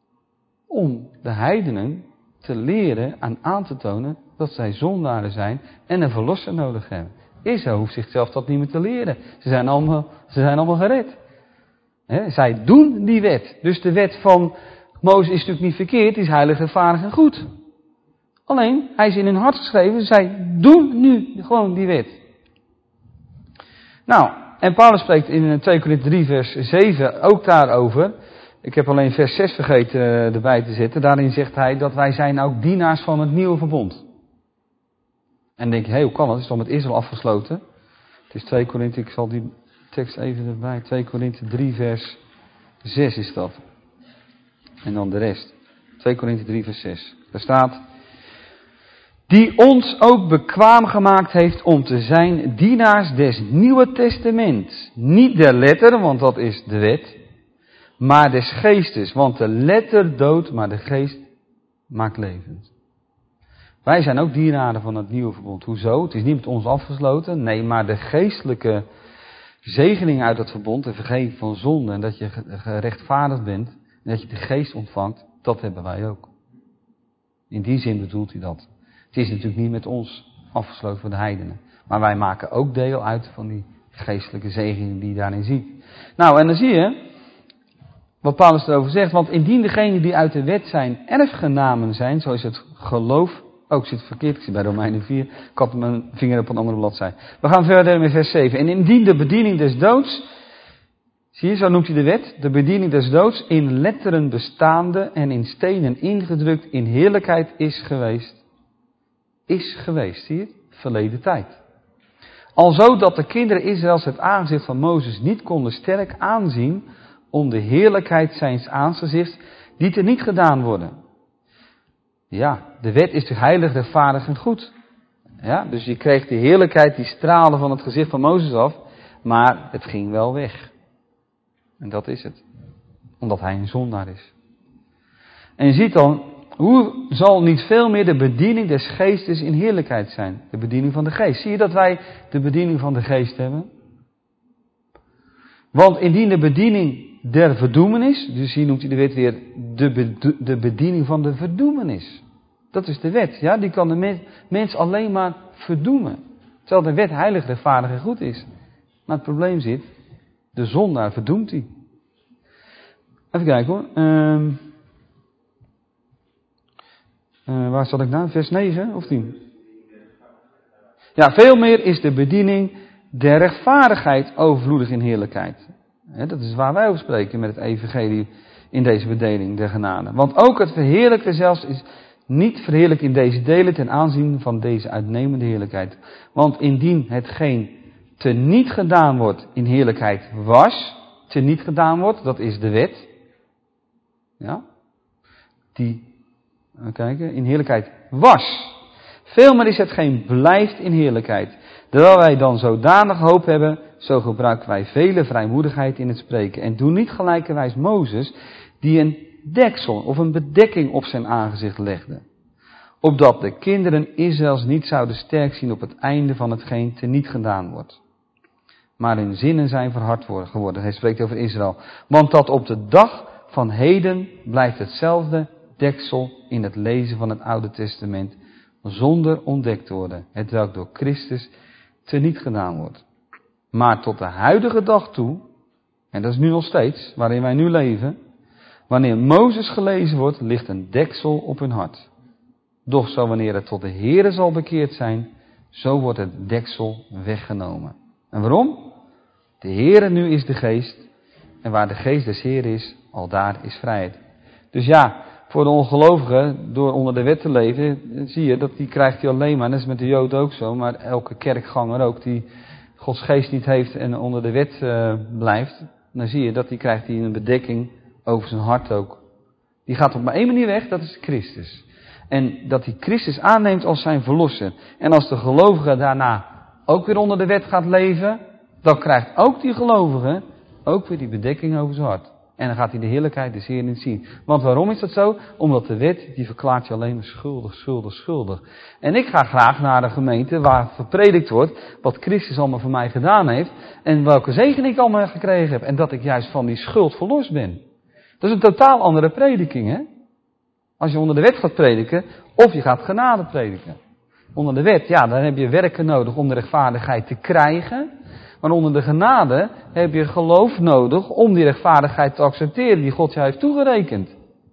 Om de heidenen te leren en aan te tonen dat zij zondaren zijn en een verlosser nodig hebben. Israël hoeft zichzelf dat niet meer te leren. Ze zijn allemaal gered. Zij doen die wet. Dus de wet van Mozes is natuurlijk niet verkeerd, die is heilig, rechtvaardig en goed. Alleen, hij is in hun hart geschreven, zij doen nu gewoon die wet. Nou, en Paulus spreekt in 2 Korinthe 3 vers 7 ook daarover. Ik heb alleen vers 6 vergeten erbij te zetten. Daarin zegt hij dat wij zijn ook dienaars van het nieuwe verbond. En dan denk je, hoe kan dat? Het is toch met Israël afgesloten? Het is 2 Korinthe, ik zal die tekst even erbij. 2 Korinthe 3 vers 6 is dat. En dan de rest. 2 Korinthe 3 vers 6. Daar staat, die ons ook bekwaam gemaakt heeft om te zijn dienaars des Nieuwe Testaments. Niet der letter, want dat is de wet, maar des geestes. Want de letter doodt, maar de geest maakt levend. Wij zijn ook dienaren van het nieuwe verbond. Hoezo? Het is niet met ons afgesloten. Nee, maar de geestelijke zegening uit het verbond, de vergeving van zonde en dat je gerechtvaardigd bent en dat je de geest ontvangt, dat hebben wij ook. In die zin bedoelt hij dat. Het is natuurlijk niet met ons afgesloten voor de heidenen. Maar wij maken ook deel uit van die geestelijke zegeningen die je daarin ziet. Nou, en dan zie je wat Paulus erover zegt. Want indien degenen die uit de wet zijn erfgenamen zijn, zo is het geloof. Ik zit verkeerd, ik zit bij Romeinen 4. Ik had mijn vinger op een andere bladzijde. We gaan verder met vers 7. En indien de bediening des doods, zie je, zo noemt hij de wet, de bediening des doods in letteren bestaande en in stenen ingedrukt in heerlijkheid is geweest. Is geweest, zie je? Verleden tijd. Alzo dat de kinderen Israëls het aangezicht van Mozes niet konden sterk aanzien om de heerlijkheid zijns aangezichts, die er niet gedaan worden. Ja, de wet is heilig, rechtvaardig en goed. Ja, dus je kreeg de heerlijkheid die straalde van het gezicht van Mozes af, maar het ging wel weg. En dat is het. Omdat hij een zondaar is. En je ziet dan, hoe zal niet veel meer de bediening des geestes in heerlijkheid zijn? De bediening van de geest. Zie je dat wij de bediening van de geest hebben? Want indien de bediening der verdoemenis, dus hier noemt hij de wet weer de bediening van de verdoemenis. Dat is de wet. Ja? Die kan de mens alleen maar verdoemen. Terwijl de wet heilig, rechtvaardig en goed is. Maar het probleem zit, de zondaar verdoemt hij. Even kijken hoor. Waar zat ik nou? Vers 9 of 10? Ja, veel meer is de bediening der rechtvaardigheid overvloedig in heerlijkheid. Dat is waar wij over spreken met het evangelie in deze bedeling der genade. Want ook het verheerlijkte zelfs is niet verheerlijk in deze delen ten aanzien van deze uitnemende heerlijkheid. Want indien hetgeen teniet gedaan wordt in heerlijkheid was, teniet gedaan wordt, dat is de wet. Ja? Die, even kijken, in heerlijkheid was. Veel meer is hetgeen blijft in heerlijkheid. Terwijl wij dan zodanig hoop hebben, zo gebruiken wij vele vrijmoedigheid in het spreken. En doen niet gelijkerwijs Mozes, die een deksel of een bedekking op zijn aangezicht legde. Opdat de kinderen Israëls niet zouden sterk zien op het einde van hetgeen teniet gedaan wordt. Maar hun zinnen zijn verhard geworden. Hij spreekt over Israël. Want dat op de dag van heden blijft hetzelfde deksel in het lezen van het Oude Testament zonder ontdekt worden, hetwelk door Christus teniet gedaan wordt. Maar tot de huidige dag toe, en dat is nu nog steeds, waarin wij nu leven, wanneer Mozes gelezen wordt, ligt een deksel op hun hart. Doch zo wanneer het tot de Heere zal bekeerd zijn, zo wordt het deksel weggenomen. En waarom? De Heere nu is de geest, en waar de geest des Heeren is, al daar is vrijheid. Dus ja, voor de ongelovige, door onder de wet te leven, zie je dat die krijgt hij alleen maar, dat is met de Jood ook zo, maar elke kerkganger ook, die Gods geest niet heeft en onder de wet blijft, dan zie je dat die krijgt hij een bedekking over zijn hart ook. Die gaat op maar één manier weg, dat is Christus. En dat hij Christus aanneemt als zijn verlosser. En als de gelovige daarna ook weer onder de wet gaat leven, dan krijgt ook die gelovige ook weer die bedekking over zijn hart. En dan gaat hij de heerlijkheid des Heeren niet zien. Want waarom is dat zo? Omdat de wet, die verklaart je alleen maar schuldig, schuldig, schuldig. En ik ga graag naar de gemeente waar gepredikt wordt wat Christus allemaal voor mij gedaan heeft. En welke zegen ik allemaal gekregen heb. En dat ik juist van die schuld verlost ben. Dat is een totaal andere prediking, hè? Als je onder de wet gaat prediken, of je gaat genade prediken. Onder de wet, ja, dan heb je werken nodig om de rechtvaardigheid te krijgen. Maar onder de genade heb je geloof nodig om die rechtvaardigheid te accepteren die God jou heeft toegerekend.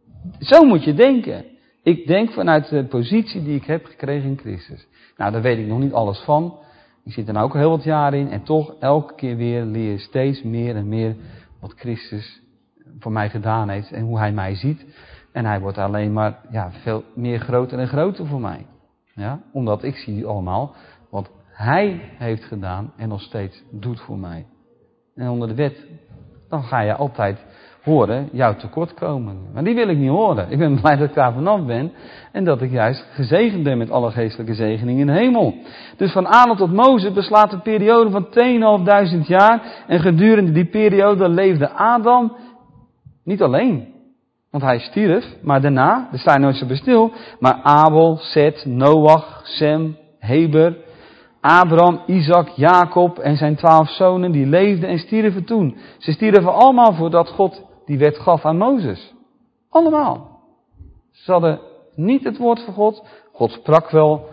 Zo moet je denken. Ik denk vanuit de positie die ik heb gekregen in Christus. Nou, daar weet ik nog niet alles van. Ik zit er nou ook al heel wat jaren in. En toch, elke keer weer leer je steeds meer en meer wat Christus voor mij gedaan heeft. En hoe hij mij ziet. En hij wordt alleen maar veel meer groter en groter voor mij. Ja, omdat ik zie allemaal wat hij heeft gedaan en nog steeds doet voor mij. En onder de wet, dan ga je altijd horen jouw tekortkomingen. Maar die wil ik niet horen. Ik ben blij dat ik daar vanaf ben. En dat ik juist gezegend ben met alle geestelijke zegeningen in de hemel. Dus van Adam tot Mozes beslaat een periode van 2500 jaar. En gedurende die periode leefde Adam niet alleen. Want hij stierf, maar daarna, daar sta je nooit zo bij stil. Maar Abel, Seth, Noach, Sem, Heber, Abraham, Isaac, Jacob en zijn 12 zonen, die leefden en stierven toen. Ze stierven allemaal voordat God die wet gaf aan Mozes. Allemaal. Ze hadden niet het woord van God. God sprak wel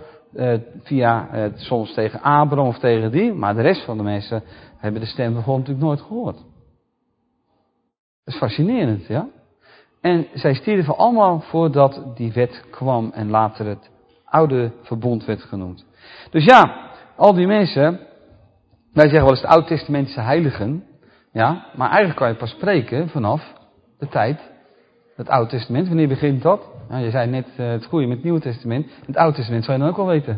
soms tegen Abraham of tegen die, maar de rest van de mensen hebben de stem van God natuurlijk nooit gehoord. Dat is fascinerend, ja. En zij stierven allemaal voordat die wet kwam en later het oude verbond werd genoemd. Dus ja, al die mensen, wij zeggen wel eens de oud-testamentische heiligen, ja, maar eigenlijk kan je pas spreken vanaf de tijd, het Oude Testament. Wanneer begint dat? Nou, je zei net het goede met het Nieuwe Testament. Het Oude Testament zou je dan ook wel weten.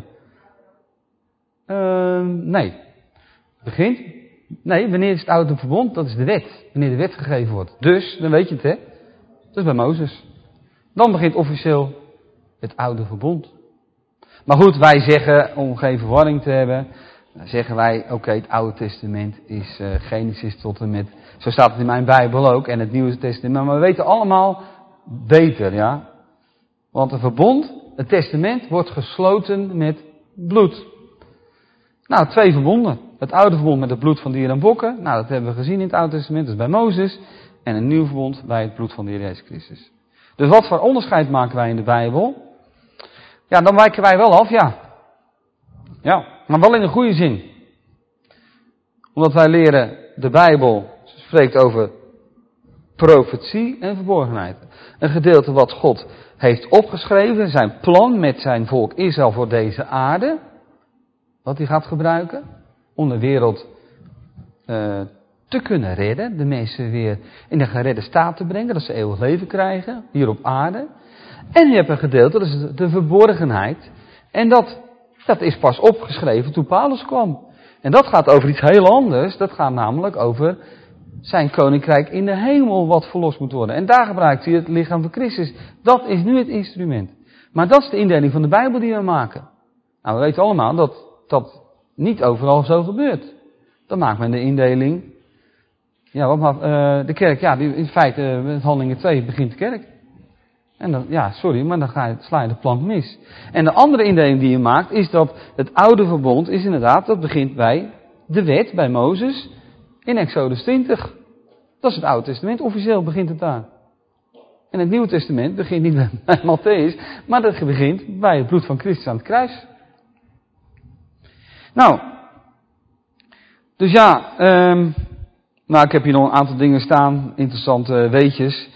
Nee. Begint? Nee, wanneer is het oude verbond? Dat is de wet. Wanneer de wet gegeven wordt. Dus, dan weet je het, hè. Dat is bij Mozes. Dan begint officieel het oude verbond. Maar goed, wij zeggen, om geen verwarring te hebben, zeggen wij, oké, het Oude Testament is Genesis tot en met, zo staat het in mijn Bijbel ook, en het Nieuwe Testament. Maar we weten allemaal beter, ja. Want een verbond, het testament, wordt gesloten met bloed. Nou, 2 verbonden. Het oude verbond met het bloed van dieren en bokken. Nou, dat hebben we gezien in het Oude Testament, dat is bij Mozes. En een nieuw verbond bij het bloed van de Heer Jezus Christus. Dus wat voor onderscheid maken wij in de Bijbel? Ja, dan wijken wij wel af, ja. Ja, maar wel in een goede zin. Omdat wij leren, de Bijbel spreekt over profetie en verborgenheid. Een gedeelte wat God heeft opgeschreven, zijn plan met zijn volk Israël voor deze aarde. Wat hij gaat gebruiken om de wereld te kunnen redden. De mensen weer in een geredde staat te brengen, dat ze eeuwig leven krijgen, hier op aarde. En je hebt een gedeelte, dat is de verborgenheid. En dat is pas opgeschreven toen Paulus kwam. En dat gaat over iets heel anders. Dat gaat namelijk over zijn koninkrijk in de hemel wat verlost moet worden. En daar gebruikt hij het lichaam van Christus. Dat is nu het instrument. Maar dat is de indeling van de Bijbel die we maken. Nou, we weten allemaal dat dat niet overal zo gebeurt. Dan maakt men de indeling. Ja, de kerk, ja, in feite, met Handelingen 2 begint de kerk. En dan, ja, sorry, maar dan sla je de plank mis. En de andere indeling die je maakt, is dat het oude verbond is inderdaad, dat begint bij de wet, bij Mozes, in Exodus 20. Dat is het Oude Testament, officieel begint het daar. En het Nieuwe Testament begint niet bij Matthäus, maar dat begint bij het bloed van Christus aan het kruis. Nou, dus ja, nou, ik heb hier nog een aantal dingen staan, interessante weetjes.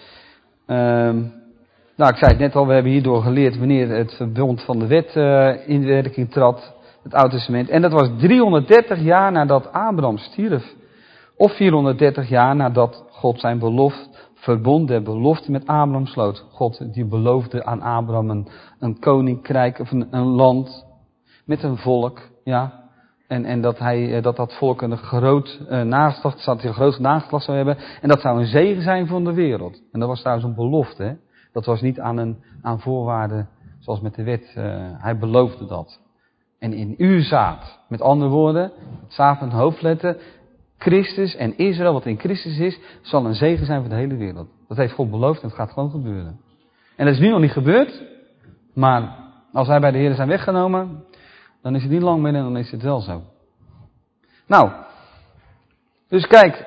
Nou, ik zei het net al, we hebben hierdoor geleerd wanneer het verbond van de wet in werking trad, het Oude Testament. En dat was 330 jaar nadat Abraham stierf. Of 430 jaar nadat God zijn verbond der belofte met Abraham sloot. God die beloofde aan Abraham een koninkrijk of een land met een volk, ja. En dat volk een groot nageslacht zou hebben. En dat zou een zegen zijn voor de wereld. En dat was trouwens een belofte, hè. Dat was niet aan voorwaarden zoals met de wet. Hij beloofde dat. En in uw zaad, met andere woorden, het zaad met een hoofdletter, Christus en Israël, wat in Christus is, zal een zegen zijn voor de hele wereld. Dat heeft God beloofd en het gaat gewoon gebeuren. En dat is nu nog niet gebeurd, maar als wij bij de Heer zijn weggenomen, dan is het niet lang meer en dan is het wel zo. Nou, dus kijk,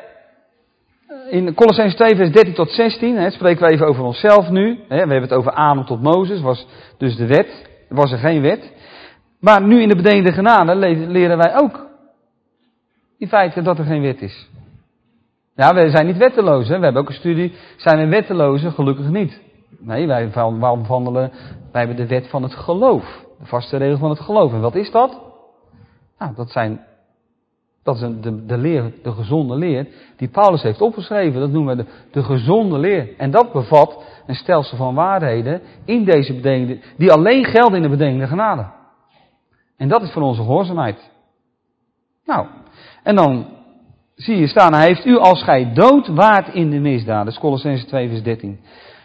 in Kolossenzen 2 vers 13 tot 16, spreken we even over onszelf nu. We hebben het over Adam tot Mozes, was dus de wet, was er geen wet. Maar nu in de bedeelde genade leren wij ook in feite dat er geen wet is. Ja, wij zijn niet wetteloos. Hè? We hebben ook een studie, zijn we wettelozen? Gelukkig niet. Nee, wij hebben de wet van het geloof. De vaste regel van het geloof. En wat is dat? Nou, dat is de leer, de gezonde leer, die Paulus heeft opgeschreven. Dat noemen we de gezonde leer. En dat bevat een stelsel van waarheden in deze bedenkingen, die alleen gelden in de bedenkende genade. En dat is van onze gehoorzaamheid. Nou, en dan zie je staan, hij heeft u als gij dood waart in de misdaad. Dat is Kolossenzen 2 vers 13.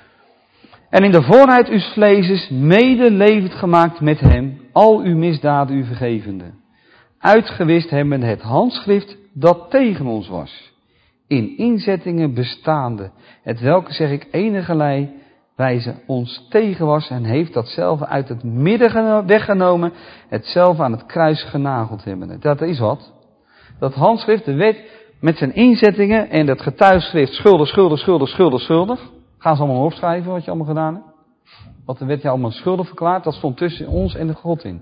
En in de voorheid uw vleeses mede levend gemaakt met hem, al uw misdaden u vergevende. Uitgewist hebben het handschrift dat tegen ons was. In inzettingen bestaande. Het welke, zeg ik, enigerlei wijze ons tegen was en heeft datzelfde uit het midden weggenomen, hetzelfde aan het kruis genageld hebben. Dat is wat. Dat handschrift, de wet, met zijn inzettingen en dat getuigschrift schuldig. Gaan ze allemaal opschrijven wat je allemaal gedaan hebt. Wat de wet je allemaal schuldig verklaart, dat stond tussen ons en de God in.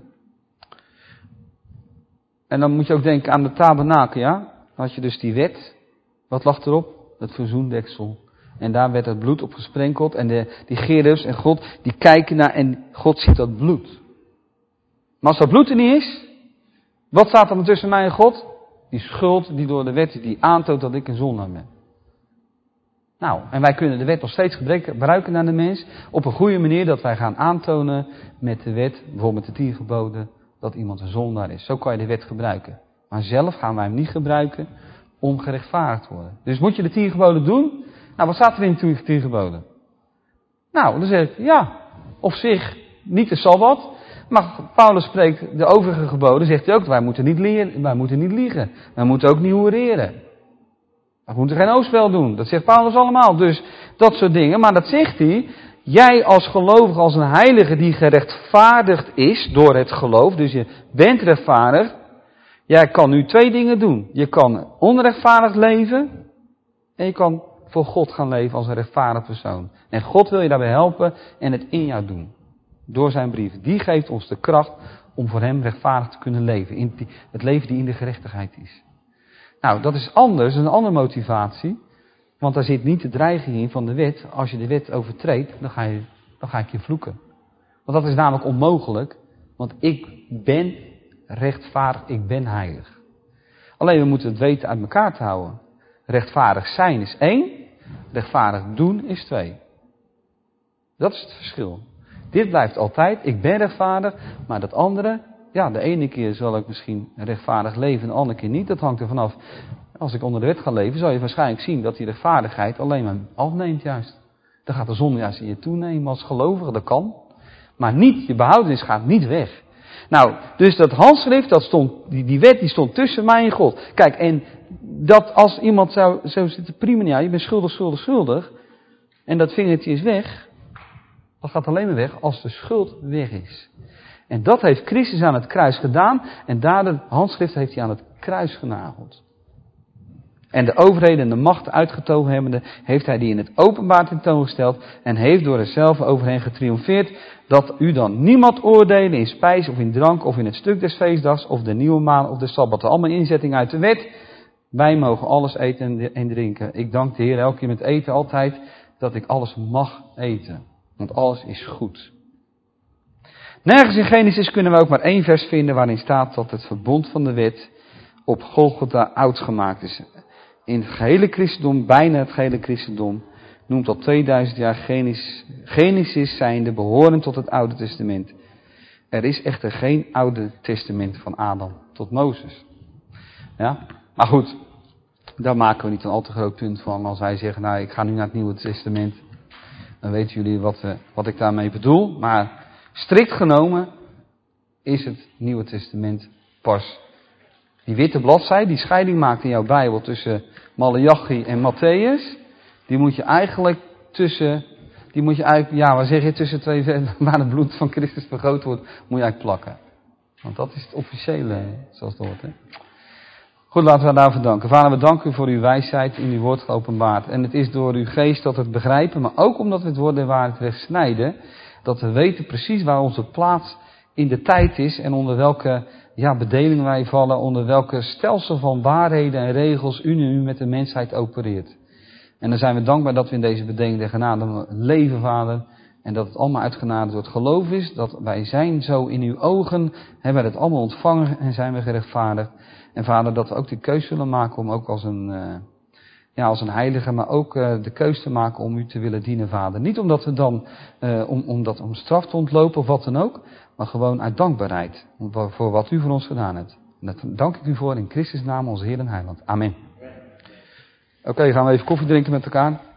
En dan moet je ook denken aan de tabernakel, ja. Dan had je dus die wet. Wat lag erop? Het verzoendeksel. En daar werd het bloed op gesprenkeld. En die gerubs en God, die kijken naar en God ziet dat bloed. Maar als dat bloed er niet is, wat staat er tussen mij en God? Die schuld die door de wet die aantoont dat ik een zondaar ben. Nou, en wij kunnen de wet nog steeds gebruiken naar de mens. Op een goede manier dat wij gaan aantonen met de wet, bijvoorbeeld met de 10 geboden, dat iemand een zondaar is. Zo kan je de wet gebruiken. Maar zelf gaan wij hem niet gebruiken om gerechtvaardigd te worden. Dus moet je de 10 geboden doen? Nou, wat staat er in de 10 geboden? Nou, dan zeg ik, ja, op zich niet de Sabbat. Maar Paulus spreekt de overige geboden, zegt hij ook, wij moeten niet liegen. Wij moeten ook niet hoereren. We moeten geen oogspel doen. Dat zegt Paulus allemaal. Dus dat soort dingen. Maar dat zegt hij. Jij als gelovige, als een heilige die gerechtvaardigd is door het geloof. Dus je bent rechtvaardig. Jij kan nu 2 dingen doen. Je kan onrechtvaardig leven. En je kan voor God gaan leven als een rechtvaardig persoon. En God wil je daarbij helpen en het in jou doen. door zijn brief. Die geeft ons de kracht om voor hem rechtvaardig te kunnen leven. In het leven die in de gerechtigheid is. Nou, dat is anders, een andere motivatie. Want daar zit niet de dreiging in van de wet. Als je de wet overtreedt, dan ga ik je vloeken. Want dat is namelijk onmogelijk. Want ik ben rechtvaardig, ik ben heilig. Alleen we moeten het weten uit elkaar te houden. Rechtvaardig zijn is 1. Rechtvaardig doen is 2. Dat is het verschil. Dit blijft altijd, ik ben rechtvaardig. Maar dat andere, ja, de ene keer zal ik misschien rechtvaardig leven, de andere keer niet. Dat hangt er vanaf. Als ik onder de wet ga leven, zal je waarschijnlijk zien dat die rechtvaardigheid alleen maar afneemt juist. Dan gaat de zonde juist in je toenemen als gelovige, dat kan. Maar niet, je behoudenis gaat niet weg. Nou, dus dat handschrift, dat stond, die wet die stond tussen mij en God. Kijk, en dat als iemand zou zitten prima, ja, je bent schuldig. En dat vingertje is weg. Dat gaat alleen maar weg als de schuld weg is. En dat heeft Christus aan het kruis gedaan. En daar de handschrift heeft hij aan het kruis genageld. En de overheden en de macht uitgetogen hebbende, heeft hij die in het openbaar tentoongesteld. En heeft door zelf over hen getriomfeerd. Dat u dan niemand oordelen in spijs of in drank of in het stuk des feestdags of de nieuwe maan of de sabbat. Allemaal inzetting uit de wet. Wij mogen alles eten en drinken. Ik dank de Heer elke keer met eten altijd dat ik alles mag eten. Want alles is goed. Nergens in Genesis kunnen we ook maar 1 vers vinden waarin staat dat het verbond van de wet op Golgotha oud gemaakt is. In het gehele christendom, bijna het gehele christendom, noemt al 2000 jaar Genesis zijnde behorend tot het Oude Testament. Er is echter geen Oude Testament van Adam tot Mozes. Ja, maar goed, daar maken we niet een al te groot punt van. Als wij zeggen, nou ik ga nu naar het Nieuwe Testament, dan weten jullie wat ik daarmee bedoel. Maar strikt genomen is het Nieuwe Testament pas die witte bladzij, die scheiding maakt in jouw Bijbel tussen Maleachi en Mattheüs. Die moet je eigenlijk tussen twee versen waar het bloed van Christus vergoten wordt, moet je eigenlijk plakken. Want dat is het officiële, zoals het hoort. Hè? Goed, laten we daarvoor danken. Vader, we danken u voor uw wijsheid in uw woord geopenbaard. En het is door uw geest dat we het begrijpen, maar ook omdat we het woord der waarheid recht snijden, dat we weten precies waar onze plaats in de tijd is en onder welke bedelingen wij vallen, onder welke stelsel van waarheden en regels u nu met de mensheid opereert. En dan zijn we dankbaar dat we in deze bedeling der genade leven, Vader. En dat het allemaal uit genade door het geloof is. Dat wij zijn zo in uw ogen. Hebben we het allemaal ontvangen en zijn we gerechtvaardigd. En Vader, dat we ook de keus zullen maken om ook als een heilige, maar ook de keus te maken om u te willen dienen, Vader. Niet omdat we dan, om straf te ontlopen of wat dan ook. Maar gewoon uit dankbaarheid voor wat u voor ons gedaan hebt. En dat dank ik u voor in Christus naam, onze Heer en Heiland. Amen. Oké, gaan we even koffie drinken met elkaar.